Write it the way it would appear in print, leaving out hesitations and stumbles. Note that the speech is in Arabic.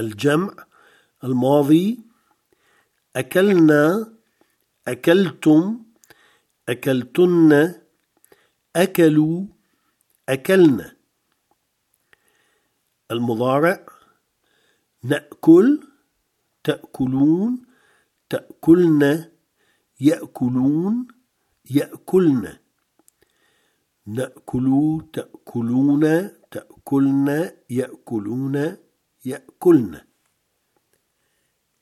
الجمع. الماضي: أكلنا، أكلتم، أكلتن، أكلوا، أكلنا. المضارع: نأكل، تأكلون، تأكلن، يأكلون، يأكلن. نأكل، تأكلون، تأكلن، يأكلون، يأكلن.